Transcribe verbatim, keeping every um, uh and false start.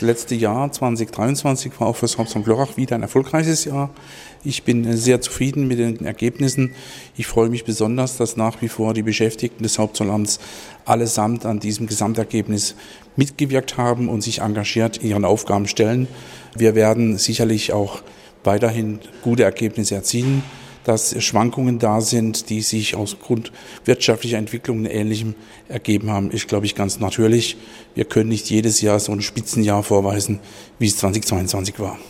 Das letzte Jahr zwanzig dreiundzwanzig war auch für das Hauptamt Lörrach wieder ein erfolgreiches Jahr. Ich bin sehr zufrieden mit den Ergebnissen. Ich freue mich besonders, dass nach wie vor die Beschäftigten des Hauptzollamts allesamt an diesem Gesamtergebnis mitgewirkt haben und sich engagiert ihren Aufgaben stellen. Wir werden sicherlich auch weiterhin gute Ergebnisse erzielen. Dass Schwankungen da sind, die sich aus Grund wirtschaftlicher Entwicklung und Ähnlichem ergeben haben, ist, glaube ich, ganz natürlich. Wir können nicht jedes Jahr so ein Spitzenjahr vorweisen, wie es zwanzig zweiundzwanzig war.